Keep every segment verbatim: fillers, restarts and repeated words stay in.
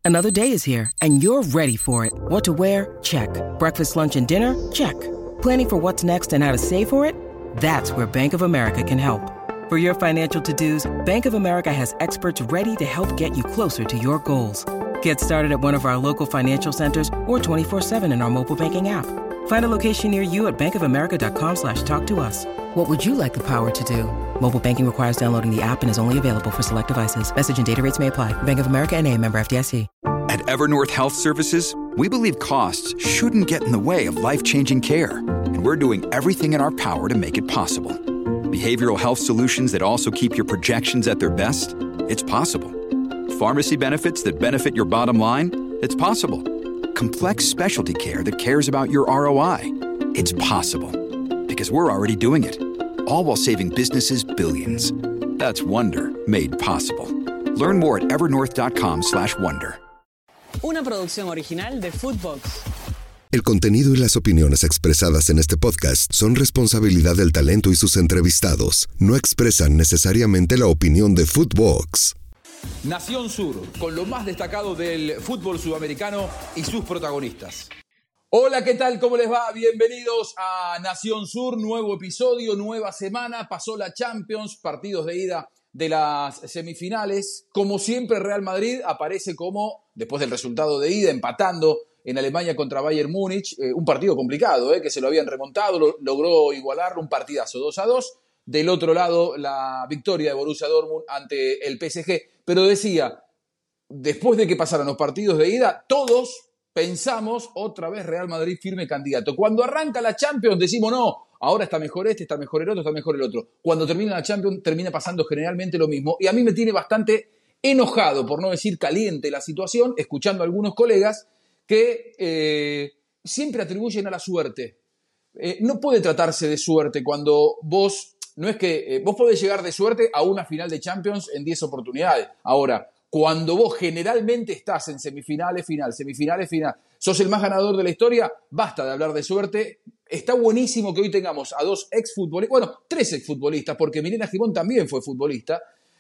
Another day is here, and you're ready for it. What to wear? Check. Breakfast, lunch, and dinner? Check. Planning for what's next and how to save for it? That's where Bank of America can help. For your financial to-dos, Bank of America has experts ready to help get you closer to your goals. Get started at one of our local financial centers or twenty-four seven in our mobile banking app. Find a location near you at bankofamerica.com slash talk to us. What would you like the power to do? Mobile banking requires downloading the app and is only available for select devices. Message and data rates may apply. Bank of America N A, member F D I C. At Evernorth Health Services, we believe costs shouldn't get in the way of life-changing care, and we're doing everything in our power to make it possible. Behavioral health solutions that also keep your projections at their best? It's possible. Pharmacy benefits that benefit your bottom line? It's possible. Complex specialty care that cares about your R O I? It's possible. Because we're already doing it. All while saving businesses billions. That's Wonder made possible. Learn more at evernorth.com slash wonder. Una producción original de Footbox. El contenido y las opiniones expresadas en este podcast son responsabilidad del talento y sus entrevistados. No expresan necesariamente la opinión de Footbox. Nación Sur, con lo más destacado del fútbol sudamericano y sus protagonistas. Hola, ¿qué tal? ¿Cómo les va? Bienvenidos a Nación Sur, nuevo episodio, nueva semana. Pasó la Champions, partidos de ida de las semifinales. Como siempre, Real Madrid aparece como, después del resultado de ida, empatando en Alemania contra Bayern Múnich. Eh, un partido complicado, eh, que se lo habían remontado, lo, logró igualarlo, un partidazo dos a dos. Del otro lado, la victoria de Borussia Dortmund ante el P S G. Pero decía, después de que pasaron los partidos de ida, todos pensamos otra vez Real Madrid firme candidato. Cuando arranca la Champions decimos no, ahora está mejor este, está mejor el otro, está mejor el otro. Cuando termina la Champions termina pasando generalmente lo mismo. Y a mí me tiene bastante enojado, por no decir caliente, la situación, escuchando a algunos colegas que eh, siempre atribuyen a la suerte. Eh, no puede tratarse de suerte cuando vos... No es que eh, vos podés llegar de suerte a una final de Champions en diez oportunidades. Ahora, cuando vos generalmente estás en semifinales, final, semifinales, final, sos el más ganador de la historia, basta de hablar de suerte. Está buenísimo que hoy tengamos a dos exfutbolistas, bueno, tres exfutbolistas, porque Milena Gimón también fue futbolista,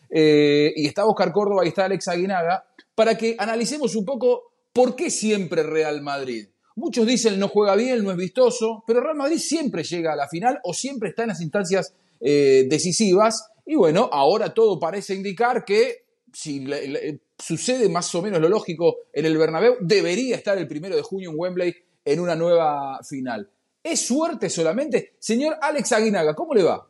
eh, y está Oscar Córdoba y está Alex Aguinaga, para que analicemos un poco por qué siempre Real Madrid. Muchos dicen no juega bien, no es vistoso, pero Real Madrid siempre llega a la final o siempre está en las instancias eh, decisivas. Y bueno, ahora todo parece indicar que si le, le, sucede más o menos lo lógico en el Bernabéu, debería estar el primero de junio en Wembley en una nueva final. ¿Es suerte solamente? Señor Alex Aguinaga, ¿cómo le va?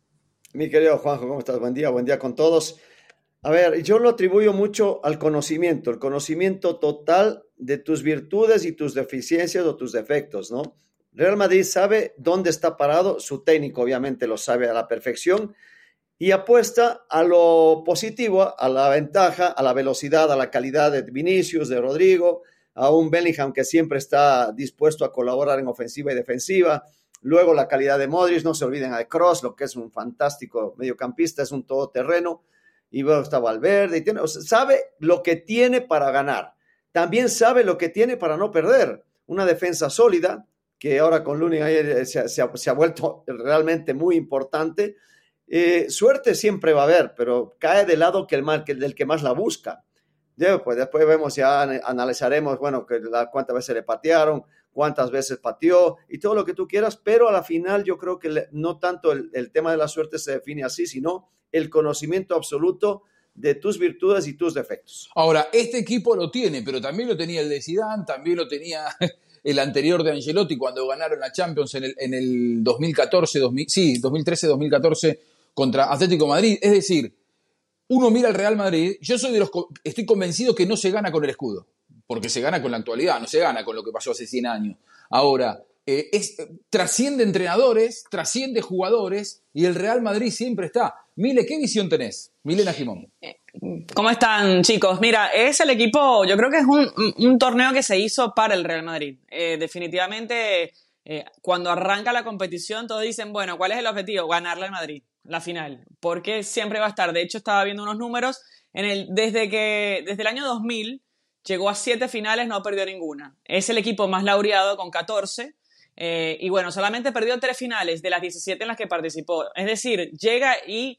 Mi querido Juanjo, ¿cómo estás? Buen día, buen día con todos. A ver, yo lo atribuyo mucho al conocimiento, el conocimiento total de tus virtudes y tus deficiencias o tus defectos, ¿no? Real Madrid sabe dónde está parado, su técnico obviamente lo sabe a la perfección y apuesta a lo positivo, a la ventaja, a la velocidad, a la calidad de Vinicius, de Rodrigo, a un Bellingham que siempre está dispuesto a colaborar en ofensiva y defensiva. Luego la calidad de Modric, no se olviden de Kroos, lo que es un fantástico mediocampista, es un todoterreno. Y luego está Valverde, y tiene, o sea, sabe lo que tiene para ganar. También sabe lo que tiene para no perder. Una defensa sólida, que ahora con Lunin se, se, se ha vuelto realmente muy importante. Eh, suerte siempre va a haber, pero cae del lado que el mal, que, del que más la busca. Después, después vemos, ya analizaremos, bueno, que la, cuántas veces le patearon, cuántas veces pateó y todo lo que tú quieras, pero a la final yo creo que le, no tanto el, el tema de la suerte se define así, sino el conocimiento absoluto de tus virtudes y tus defectos. Ahora, este equipo lo tiene, pero también lo tenía el de Zidane, también lo tenía el anterior de Ancelotti cuando ganaron la Champions en el, en el dos mil catorce, dos mil, sí, dos mil trece dos mil catorce contra Atlético de Madrid. Es decir, uno mira al Real Madrid, yo soy de los, estoy convencido que no se gana con el escudo, porque se gana con la actualidad, no se gana con lo que pasó hace cien años. Ahora, eh, es, trasciende entrenadores, trasciende jugadores y el Real Madrid siempre está. Mile, ¿qué visión tenés? Milena Gimón. ¿Cómo están, chicos? Mira, es el equipo, yo creo que es un, un torneo que se hizo para el Real Madrid. Eh, definitivamente, eh, cuando arranca la competición, todos dicen, bueno, ¿cuál es el objetivo? Ganarle al Madrid, la final. Porque siempre va a estar. De hecho, estaba viendo unos números. En el, desde, que, desde el año dos mil, llegó a siete finales, no perdió ninguna. Es el equipo más laureado con catorce. Eh, y bueno, solamente perdió tres finales de las diecisiete en las que participó. Es decir, llega y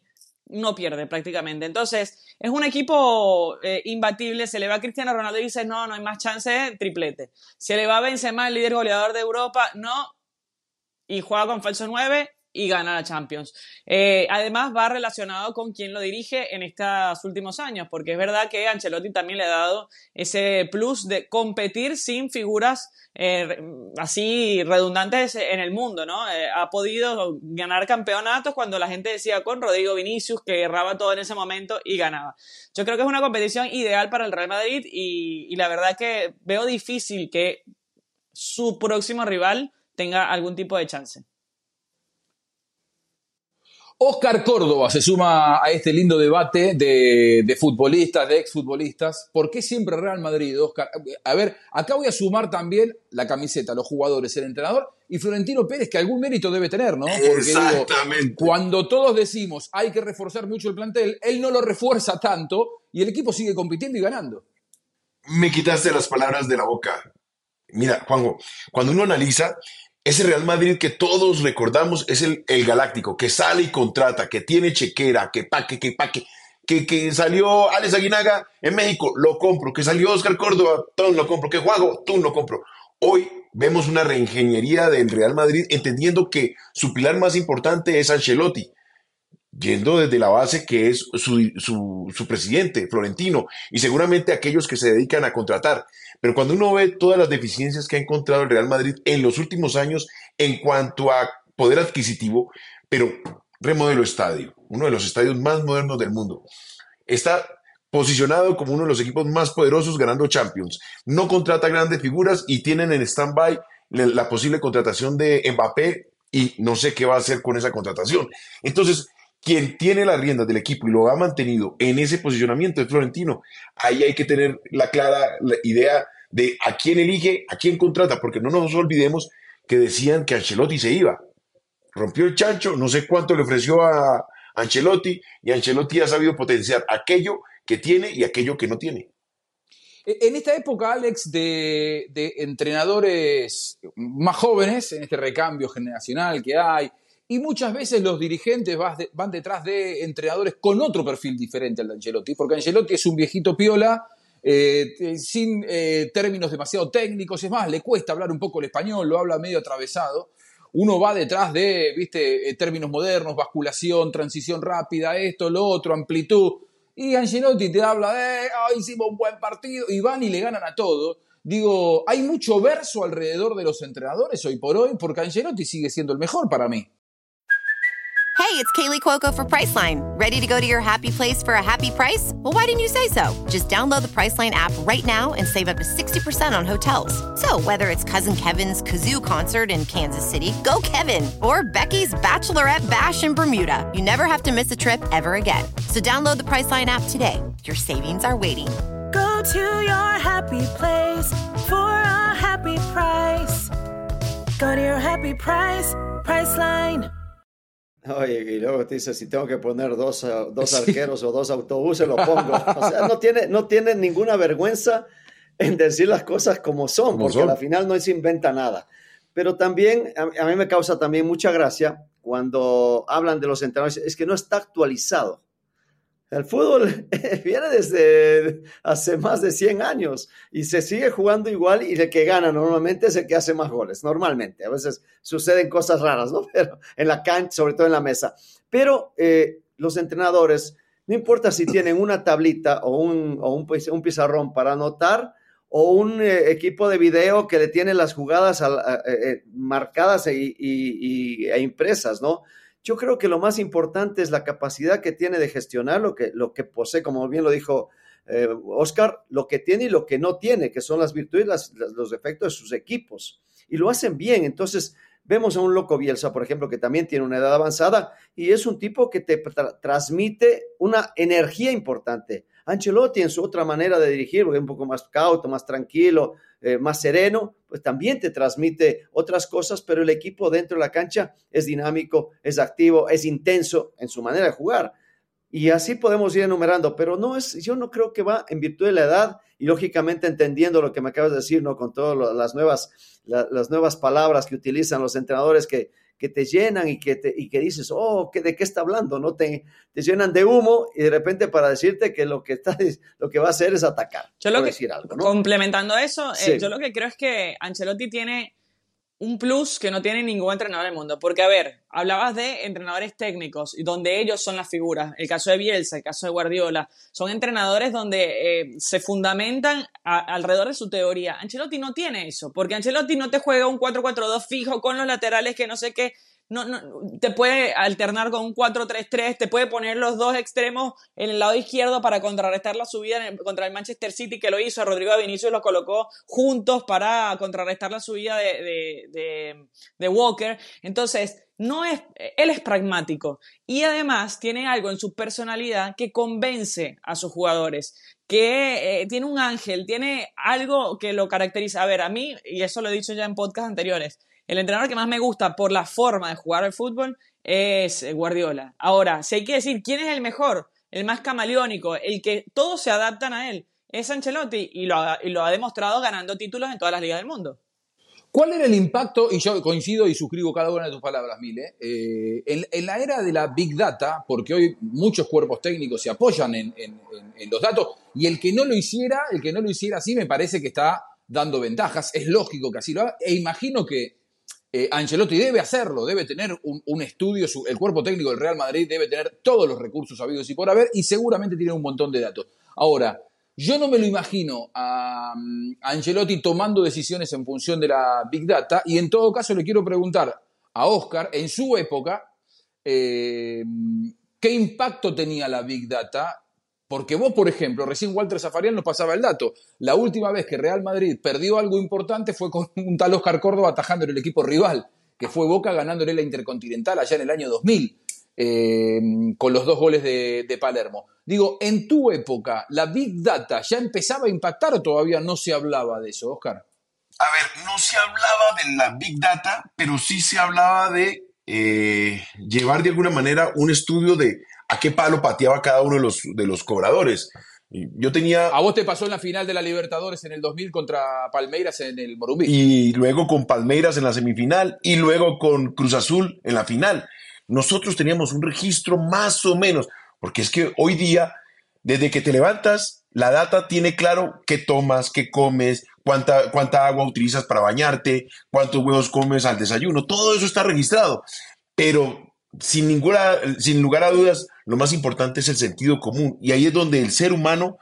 no pierde prácticamente. Entonces, es un equipo eh, imbatible. Se le va a Cristiano Ronaldo y dices, no, no hay más chance de triplete. Se le va a Benzema, el líder goleador de Europa, no, y juega con falso nueve y gana la Champions. Eh, además, va relacionado con quién lo dirige en estos últimos años, porque es verdad que Ancelotti también le ha dado ese plus de competir sin figuras eh, así redundantes en el mundo, ¿no? Eh, ha podido ganar campeonatos cuando la gente decía con Rodrigo Vinicius, que erraba todo en ese momento y ganaba. Yo creo que es una competición ideal para el Real Madrid y, y la verdad que veo difícil que su próximo rival tenga algún tipo de chance. Óscar Córdoba se suma a este lindo debate de, de futbolistas, de exfutbolistas. ¿Por qué siempre Real Madrid, Óscar? A ver, acá voy a sumar también la camiseta, los jugadores, el entrenador y Florentino Pérez, que algún mérito debe tener, ¿no? Porque exactamente. Digo, cuando todos decimos hay que reforzar mucho el plantel, él no lo refuerza tanto y el equipo sigue compitiendo y ganando. Me quitaste las palabras de la boca. Mira, Juanjo, cuando uno analiza, ese Real Madrid que todos recordamos es el, el galáctico, que sale y contrata, que tiene chequera, que paque, que paque, que, que salió Alex Aguinaga en México, lo compro, que salió Óscar Córdoba, tú lo compro, que Juanjo, tú lo compro. Hoy vemos una reingeniería del Real Madrid, entendiendo que su pilar más importante es Ancelotti, yendo desde la base que es su, su, su presidente, Florentino, y seguramente aquellos que se dedican a contratar. Pero cuando uno ve todas las deficiencias que ha encontrado el Real Madrid en los últimos años en cuanto a poder adquisitivo, pero remodeló estadio, uno de los estadios más modernos del mundo. Está posicionado como uno de los equipos más poderosos ganando Champions. No contrata grandes figuras y tienen en stand-by la posible contratación de Mbappé y no sé qué va a hacer con esa contratación. Entonces, quien tiene las riendas del equipo y lo ha mantenido en ese posicionamiento es Florentino. Ahí hay que tener la clara la idea de a quién elige, a quién contrata, porque no nos olvidemos que decían que Ancelotti se iba. Rompió el chancho, no sé cuánto le ofreció a Ancelotti, y Ancelotti ha sabido potenciar aquello que tiene y aquello que no tiene. En esta época, Alex, de, de entrenadores más jóvenes, en este recambio generacional que hay, y muchas veces los dirigentes van detrás de entrenadores con otro perfil diferente al de Ancelotti, porque Ancelotti es un viejito piola, eh, sin eh, términos demasiado técnicos, es más, le cuesta hablar un poco el español, lo habla medio atravesado. Uno va detrás de, viste, eh, términos modernos, basculación, transición rápida, esto, lo otro, amplitud. Y Ancelotti te habla de, oh, hicimos un buen partido, y van y le ganan a todo. Digo, hay mucho verso alrededor de los entrenadores hoy por hoy, porque Ancelotti sigue siendo el mejor para mí. Hey, it's Kaylee Cuoco for Priceline. Ready to go to your happy place for a happy price? Well, why didn't you say so? Just download the Priceline app right now and save up to sixty percent on hotels. So whether it's Cousin Kevin's Kazoo Concert in Kansas City, go Kevin, or Becky's Bachelorette Bash in Bermuda, you never have to miss a trip ever again. So download the Priceline app today. Your savings are waiting. Go to your happy place for a happy price. Go to your happy price, Priceline. Oye, y luego te dice, si tengo que poner dos, uh, dos arqueros sí. o dos autobuses, lo pongo. O sea, no tiene, no tiene ninguna vergüenza en decir las cosas como son, como porque son. Al final no se inventa nada. Pero también, a, a mí me causa también mucha gracia cuando hablan de los entrenadores, es que no está actualizado. El fútbol viene desde hace más de cien años y se sigue jugando igual, y el que gana normalmente es el que hace más goles, normalmente. A veces suceden cosas raras, ¿no? Pero en la cancha, sobre todo en la mesa. Pero eh, los entrenadores, no importa si tienen una tablita o un, o un, un pizarrón para anotar, o un eh, equipo de video que le tiene las jugadas a, a, eh, marcadas e, y, y, e impresas, ¿no? Yo creo que lo más importante es la capacidad que tiene de gestionar lo que, lo que posee, como bien lo dijo eh, Óscar, lo que tiene y lo que no tiene, que son las virtudes y las, las, los defectos de sus equipos. Y lo hacen bien. Entonces, vemos a un Loco Bielsa, por ejemplo, que también tiene una edad avanzada y es un tipo que te tra- transmite una energía importante. Ancelotti, en su otra manera de dirigir, porque es un poco más cauto, más tranquilo, eh, más sereno, pues también te transmite otras cosas, pero el equipo dentro de la cancha es dinámico, es activo, es intenso en su manera de jugar. Y así podemos ir enumerando, pero no es, yo no creo que va en virtud de la edad y lógicamente entendiendo lo que me acabas de decir, ¿no? Con todas las nuevas, la, las nuevas palabras que utilizan los entrenadores que, que te llenan y que, te, y que dices, oh, ¿qué, ¿de qué está hablando? ¿No? Te, te llenan de humo y de repente para decirte que lo que, está, lo que va a hacer es atacar. Yo lo que, decir algo, ¿no? Complementando eso, sí. eh, yo lo que creo es que Ancelotti tiene un plus que no tiene ningún entrenador del mundo. Porque, a ver, hablabas de entrenadores técnicos, donde ellos son las figuras. El caso de Bielsa, el caso de Guardiola. Son entrenadores donde eh, se fundamentan a, alrededor de su teoría. Ancelotti no tiene eso, porque Ancelotti no te juega un cuatro cuatro dos fijo con los laterales que no sé qué. No, no, te puede alternar con un cuatro tres tres, te puede poner los dos extremos en el lado izquierdo para contrarrestar la subida en el, contra el Manchester City, que lo hizo. A Rodrigo de Vinicius los colocó juntos para contrarrestar la subida de, de, de, de Walker. Entonces, no es, él es pragmático y además tiene algo en su personalidad que convence a sus jugadores, que eh, tiene un ángel, tiene algo que lo caracteriza. A ver, a mí, y eso lo he dicho ya en podcasts anteriores, el entrenador que más me gusta por la forma de jugar al fútbol es Guardiola. Ahora, si hay que decir quién es el mejor, el más camaleónico, el que todos se adaptan a él, es Ancelotti y lo ha, y lo ha demostrado ganando títulos en todas las ligas del mundo. ¿Cuál era el impacto? Y yo coincido y suscribo cada una de tus palabras, Mile. Eh, en, en la era de la Big Data, porque hoy muchos cuerpos técnicos se apoyan en, en, en, en los datos, y el que no lo hiciera, el que no lo hiciera así, me parece que está dando ventajas. Es lógico que así lo haga, e imagino que Eh, Ancelotti debe hacerlo, debe tener un, un estudio, su, el cuerpo técnico del Real Madrid debe tener todos los recursos habidos y por haber, y seguramente tiene un montón de datos. Ahora, yo no me lo imagino a, a Ancelotti tomando decisiones en función de la Big Data, y en todo caso le quiero preguntar a Oscar, en su época, eh, ¿qué impacto tenía la Big Data? Porque vos, por ejemplo, recién Walter Zafarian nos pasaba el dato. La última vez que Real Madrid perdió algo importante fue con un tal Oscar Córdoba atajando en el equipo rival, que fue Boca ganándole la Intercontinental allá en el año dos mil, eh, con los dos goles de, de Palermo. Digo, en tu época, ¿la Big Data ya empezaba a impactar o todavía no se hablaba de eso, Oscar? A ver, no se hablaba de la Big Data, pero sí se hablaba de eh, llevar de alguna manera un estudio de a qué palo pateaba cada uno de los, de los cobradores. Yo tenía... A vos te pasó en la final de la Libertadores en el dos mil contra Palmeiras en el Morumbi. Y luego con Palmeiras en la semifinal y luego con Cruz Azul en la final. Nosotros teníamos un registro más o menos, porque es que hoy día, desde que te levantas, la data tiene claro qué tomas, qué comes, cuánta, cuánta agua utilizas para bañarte, cuántos huevos comes al desayuno. Todo eso está registrado. Pero sin, ninguna, sin lugar a dudas, lo más importante es el sentido común. Y ahí es donde el ser humano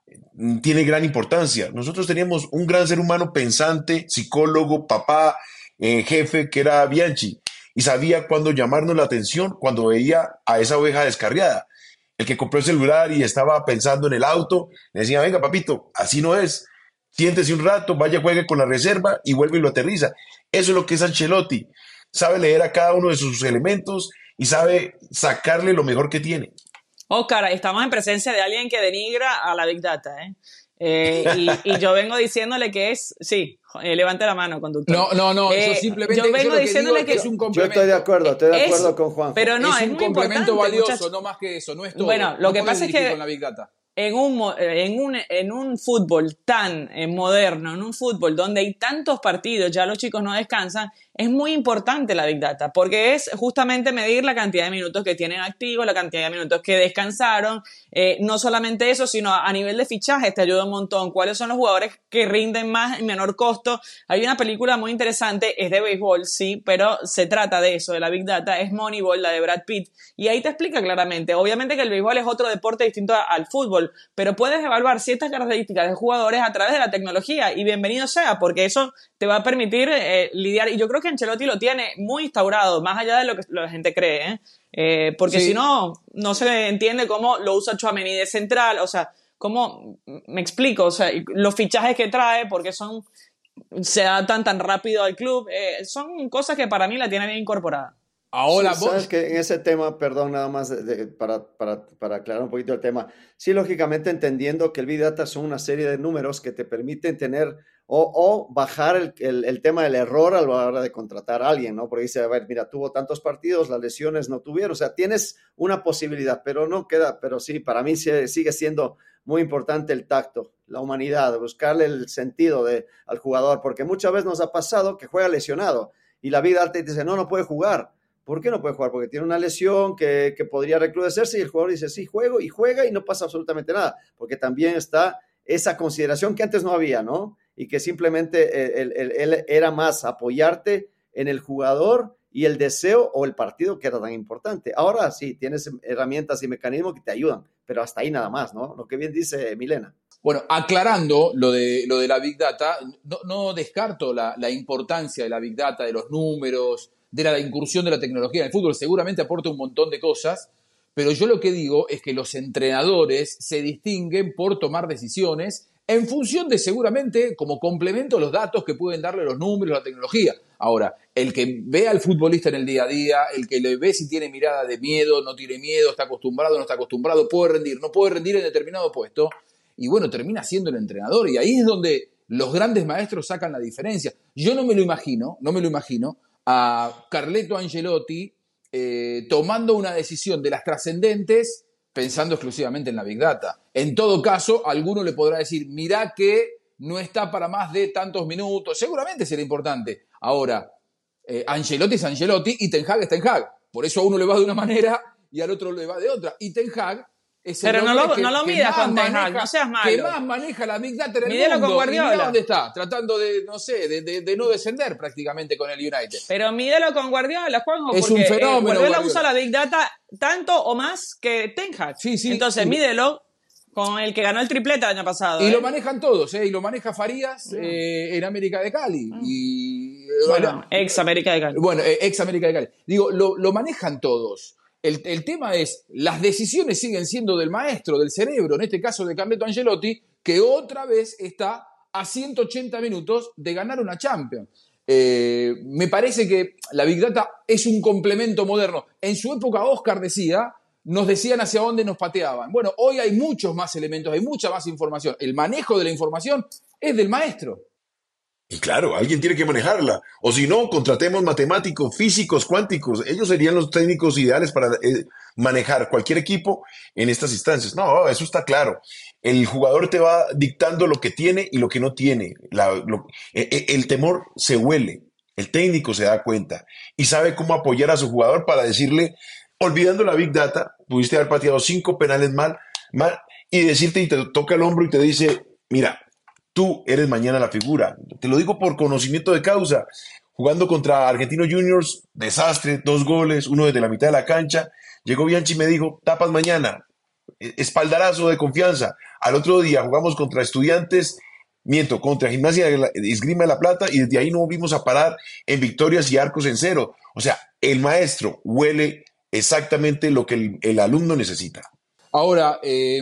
tiene gran importancia. Nosotros teníamos un gran ser humano pensante, psicólogo, papá, eh, jefe, que era Bianchi. Y sabía cuándo llamarnos la atención cuando veía a esa oveja descarriada. El que compró el celular y estaba pensando en el auto, le decía, venga papito, así no es. Siéntese un rato, vaya, juegue con la reserva y vuelve y lo aterriza. Eso es lo que es Ancelotti. Sabe leer a cada uno de sus elementos y sabe sacarle lo mejor que tiene. Oscar, estamos en presencia de alguien que denigra a la Big Data, ¿eh? Eh, y, y yo vengo diciéndole que es, sí, eh, levante la mano, conductor. No, no, no, eh, yo simplemente yo vengo yo diciéndole que, que, que es un complemento. Yo estoy de acuerdo, estoy de acuerdo es, con Juan. Pero no, es, es un muy complemento valioso, muchachos. No más que eso, no es todo. Bueno, lo no que pasa es que con la Big Data. En un, en, un, en un fútbol tan eh, moderno, en un fútbol donde hay tantos partidos, ya los chicos no descansan, es muy importante la Big Data, porque es justamente medir la cantidad de minutos que tienen activos, la cantidad de minutos que descansaron, eh, no solamente eso, sino a, a nivel de fichajes te ayuda un montón, cuáles son los jugadores que rinden más en menor costo. Hay una película muy interesante, es de béisbol, sí, pero se trata de eso, de la Big Data, es Moneyball, la de Brad Pitt, y ahí te explica claramente, obviamente que el béisbol es otro deporte distinto a, al fútbol, pero puedes evaluar ciertas características de jugadores a través de la tecnología y bienvenido sea, porque eso te va a permitir eh, lidiar, y yo creo que Ancelotti lo tiene muy instaurado, más allá de lo que la gente cree, ¿eh? Eh, porque sí. Si no, no se entiende cómo lo usa Tchouaméni de central, o sea, cómo, me explico, o sea, los fichajes que trae, porque son, se adaptan tan rápido al club, eh, son cosas que para mí la tiene bien incorporada. Ahora, sí, sabes que en ese tema, perdón, nada más de, de, para, para, para aclarar un poquito el tema, sí, lógicamente entendiendo que el Big Data son una serie de números que te permiten tener o, o bajar el, el, el tema del error a la hora de contratar a alguien, ¿no? Porque dice, a ver, mira, tuvo tantos partidos, las lesiones no tuvieron, o sea, tienes una posibilidad, pero no queda, pero sí, para mí sigue siendo muy importante el tacto, la humanidad, buscarle el sentido de, al jugador, porque muchas veces nos ha pasado que juega lesionado. y la Big Data te dice, no, no puede jugar. ¿Por qué no puede jugar? Porque tiene una lesión que, que podría recrudecerse y el jugador dice, sí, juego y juega y no pasa absolutamente nada, porque también está esa consideración que antes no había, ¿no? Y que simplemente él, él, él era más apoyarte en el jugador y el deseo o el partido que era tan importante. Ahora sí, tienes herramientas y mecanismos que te ayudan, pero hasta ahí nada más, ¿no? Lo que bien dice Milena. Bueno, aclarando lo de, lo de la Big Data, no, no descarto la, la importancia de la Big Data, de los números, de la incursión de la tecnología en el fútbol. Seguramente aporta un montón de cosas, pero yo lo que digo es que los entrenadores se distinguen por tomar decisiones en función de, seguramente, como complemento, los datos que pueden darle los números, la tecnología. Ahora, el que ve al futbolista en el día a día, el que le ve si tiene mirada de miedo, no tiene miedo, está acostumbrado, no está acostumbrado, puede rendir, no puede rendir en determinado puesto, y bueno, termina siendo el entrenador, y ahí es donde los grandes maestros sacan la diferencia. Yo no me lo imagino, no me lo imagino a Carleto Ancelotti eh, tomando una decisión de las trascendentes pensando exclusivamente en la Big Data. En todo caso, alguno le podrá decir, mirá que no está para más de tantos minutos. Seguramente será importante. Ahora, eh, Ancelotti es Ancelotti y Ten Hag es Ten Hag. Por eso a uno le va de una manera y al otro le va de otra. Y Ten Hag es el Pero no lo, que, no lo midas con Ten Hag, no seas malo. Que más maneja la Big Data en el Mídelo mundo. con Guardiola. Y mirá dónde está, tratando de, no sé, de, de, de no descender prácticamente con el United. Pero mídelo con Guardiola, Juanjo, Es porque un fenómeno, eh, Guardiola, Guardiola usa la Big Data tanto o más que Ten Hag. Sí, sí, Entonces, sí. mídelo con el que ganó el triplete el año pasado. Y ¿eh? lo manejan todos, ¿eh? Y lo maneja Farías eh, en América de Cali. Y, Bueno, ex América de Cali. Bueno, eh, ex América de Cali. Digo, lo, lo manejan todos. El, el tema es, las decisiones siguen siendo del maestro, del cerebro, en este caso de Carleto Ancelotti, que otra vez está a ciento ochenta minutos de ganar una Champions. Eh, me parece que la Big Data es un complemento moderno. En su época, Oscar decía, nos decían hacia dónde nos pateaban. Bueno, hoy hay muchos más elementos, hay mucha más información. El manejo de la información es del maestro. Y claro, alguien tiene que manejarla. O si no, contratemos matemáticos, físicos, cuánticos. Ellos serían los técnicos ideales para eh, manejar cualquier equipo en estas instancias. No, eso está claro. El jugador te va dictando lo que tiene y lo que no tiene. La, lo, eh, el temor se huele. El técnico se da cuenta y sabe cómo apoyar a su jugador para decirle, olvidando la Big Data, pudiste haber pateado cinco penales mal, mal y decirte y te toca el hombro y te dice, mira, tú eres mañana la figura. Te lo digo por conocimiento de causa. Jugando contra Argentinos Juniors, desastre, dos goles, uno desde la mitad de la cancha. Llegó Bianchi y me dijo, tapas mañana, espaldarazo de confianza. Al otro día jugamos contra Estudiantes, miento, contra Gimnasia de Esgrima de la Plata y desde ahí no volvimos a parar en victorias y arcos en cero. O sea, el maestro huele exactamente lo que el, el alumno necesita. Ahora, eh...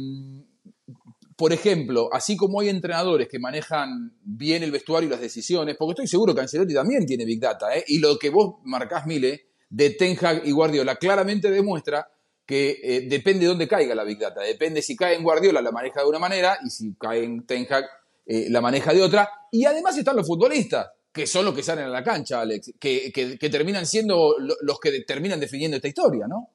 por ejemplo, así como hay entrenadores que manejan bien el vestuario y las decisiones, porque estoy seguro que Ancelotti también tiene Big Data, ¿eh? Y lo que vos marcás, Mile, de Ten Hag y Guardiola, claramente demuestra que eh, depende de dónde caiga la Big Data. Depende si cae en Guardiola, la maneja de una manera, y si cae en Ten Hag, eh, la maneja de otra. Y además están los futbolistas, que son los que salen a la cancha, Alex, que, que, que terminan siendo los que terminan definiendo esta historia, ¿no?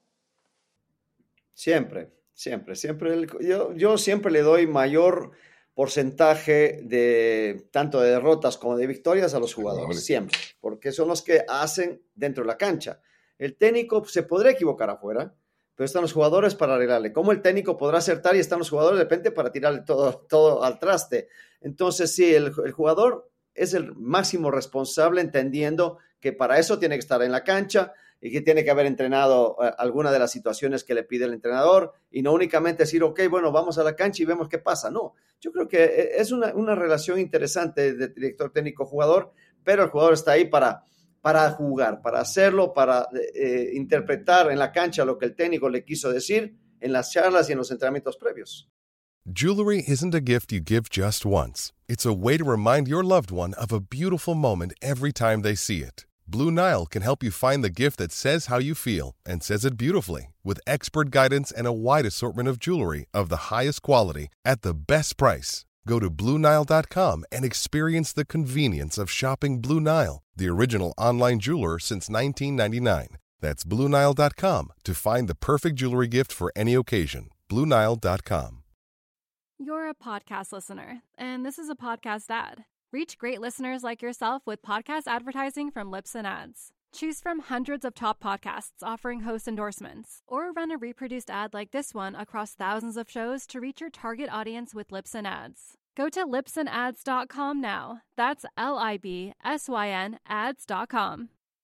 Siempre. Siempre, siempre. El, yo, yo siempre le doy mayor porcentaje de tanto de derrotas como de victorias a los jugadores, siempre, porque son los que hacen dentro de la cancha. El técnico se podrá equivocar afuera, pero están los jugadores para arreglarle. ¿Cómo el técnico podrá acertar y están los jugadores de repente para tirarle todo, todo al traste? Entonces, sí, el, el jugador es el máximo responsable, entendiendo que para eso tiene que estar en la cancha y que tiene que haber entrenado uh, alguna de las situaciones que le pide el entrenador y no únicamente decir, ok, bueno, vamos a la cancha y vemos qué pasa. No, yo creo que es una, una relación interesante de director técnico-jugador, pero el jugador está ahí para, para jugar, para hacerlo, para eh, interpretar en la cancha lo que el técnico le quiso decir en las charlas y en los entrenamientos previos. Jewelry isn't a gift you give just once. It's a way to remind your loved one of a beautiful moment every time they see it. Blue Nile can help you find the gift that says how you feel and says it beautifully, with expert guidance and a wide assortment of jewelry of the highest quality at the best price. Go to Blue Nile dot com and experience the convenience of shopping Blue Nile, the original online jeweler since nineteen ninety-nine. That's Blue Nile dot com to find the perfect jewelry gift for any occasion. Blue Nile dot com. You're a podcast listener, and this is a podcast ad. Reach great listeners like yourself with podcast advertising from Libsyn Ads. Choose from hundreds of top podcasts offering host endorsements, or run a reproduced ad like this one across thousands of shows to reach your target audience with Libsyn Ads. Go to libsyn ads dot com now. That's L I B S Y N ads dot com.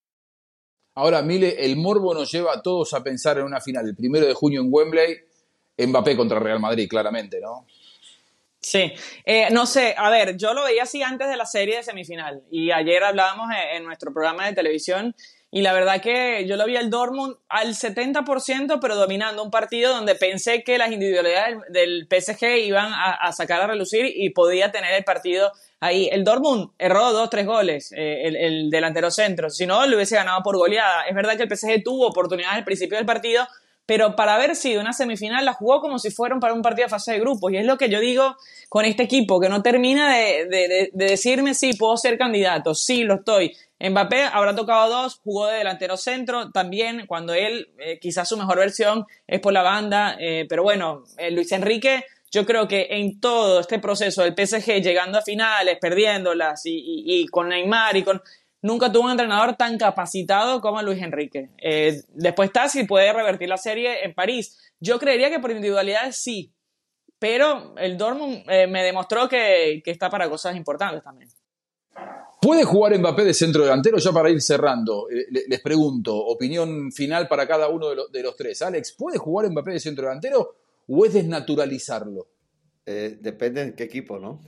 Ahora, Mile, el morbo nos lleva a todos a pensar en una final el primero de junio en Wembley, Mbappé contra Real Madrid, claramente, ¿no? Sí, eh, no sé, a ver, yo lo veía así antes de la serie de semifinal y ayer hablábamos en, en nuestro programa de televisión y la verdad que yo lo vi al Dortmund al setenta por ciento, pero dominando un partido donde pensé que las individualidades del, del P S G iban a, a sacar a relucir y podía tener el partido ahí. El Dortmund erró dos, tres goles, eh, el, el delantero centro, si no, lo hubiese ganado por goleada. Es verdad que el P S G tuvo oportunidades al principio del partido, pero para haber sido una semifinal la jugó como si fueran para un partido de fase de grupos. Y es lo que yo digo con este equipo, que no termina de, de, de, de decirme sí, puedo ser candidato, sí, lo estoy. Mbappé habrá tocado dos, jugó de delantero centro también, cuando él, eh, quizás su mejor versión es por la banda, eh, pero bueno, eh, Luis Enrique, yo creo que en todo este proceso del P S G, llegando a finales, perdiéndolas, y, y, y con Neymar y con... Nunca tuvo un entrenador tan capacitado como Luis Enrique. Eh, después está si puede revertir la serie en París. Yo creería que por individualidades sí, pero el Dortmund eh, me demostró que, que está para cosas importantes también. ¿Puede jugar Mbappé de centro delantero? Ya para ir cerrando, eh, les pregunto, opinión final para cada uno de, lo, de los tres. Alex, ¿puede jugar Mbappé de centro delantero o es desnaturalizarlo? Eh, depende en qué equipo, ¿no?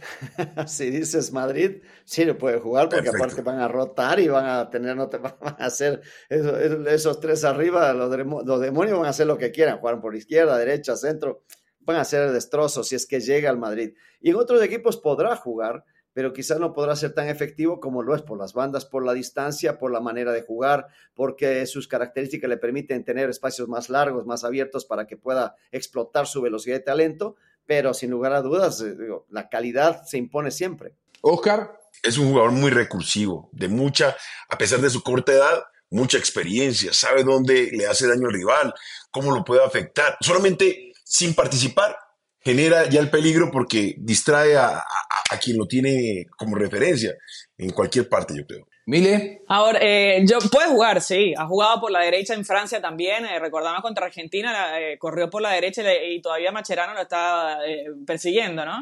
Si dices Madrid, sí lo puede jugar porque Perfecto. Aparte van a rotar y van a tener, no te van a hacer eso, esos tres arriba, los, los demonios van a hacer lo que quieran, jugar por izquierda, derecha, centro, van a hacer destrozos si es que llega al Madrid. Y en otros equipos podrá jugar, pero quizás no podrá ser tan efectivo como lo es por las bandas, por la distancia, por la manera de jugar, porque sus características le permiten tener espacios más largos, más abiertos para que pueda explotar su velocidad y talento. Pero sin lugar a dudas, digo, la calidad se impone siempre. Oscar. Es un jugador muy recursivo, de mucha, a pesar de su corta edad, mucha experiencia, sabe dónde le hace daño al rival, cómo lo puede afectar. Solamente sin participar genera ya el peligro porque distrae a, a, a quien lo tiene como referencia en cualquier parte, yo creo. Mile. Ahora, eh, yo puede jugar, sí. Ha jugado por la derecha en Francia también. Eh, recordamos contra Argentina, eh, corrió por la derecha y, le, y todavía Mascherano lo está eh, persiguiendo, ¿no?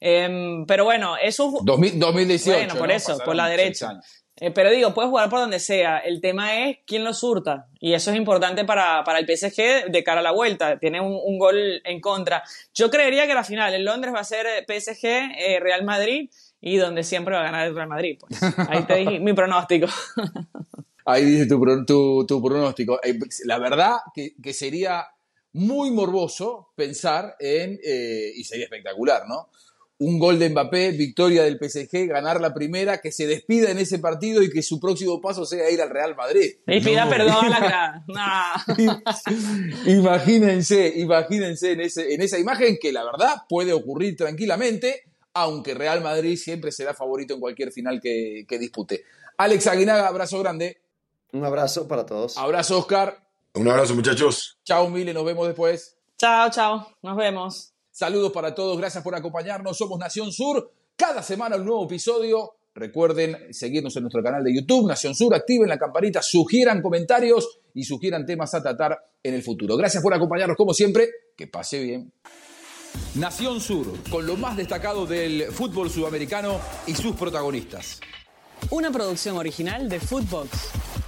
Eh, pero bueno, eso... dos mil dieciocho, bueno, por ¿no? eso, Pasaron por la derecha. Eh, pero digo, puede jugar por donde sea. El tema es quién lo surta. Y eso es importante para, para el P S G de cara a la vuelta. Tiene un, un gol en contra. Yo creería que la final en Londres va a ser P S G, eh, Real Madrid, y donde siempre va a ganar el Real Madrid. Pues. Ahí te dije mi pronóstico. Ahí dice tu, tu, tu pronóstico. La verdad que, que sería muy morboso pensar en, eh, y sería espectacular, ¿no? Un gol de Mbappé, victoria del P S G, ganar la primera, que se despida en ese partido y que su próximo paso sea ir al Real Madrid. Y pida no. perdón a la cara. No. Imagínense, imagínense en, ese, en esa imagen que la verdad puede ocurrir tranquilamente, aunque Real Madrid siempre será favorito en cualquier final que, que dispute. Alex Aguinaga, abrazo grande. Un abrazo para todos. Abrazo, Oscar. Un abrazo, muchachos. Chao, Mile, nos vemos después. Chao, chao, nos vemos. Saludos para todos, gracias por acompañarnos. Somos Nación Sur, cada semana un nuevo episodio. Recuerden seguirnos en nuestro canal de YouTube, Nación Sur, activen la campanita, sugieran comentarios y sugieran temas a tratar en el futuro. Gracias por acompañarnos como siempre, que pase bien. Nación Sur, con lo más destacado del fútbol sudamericano y sus protagonistas. Una producción original de Footbox.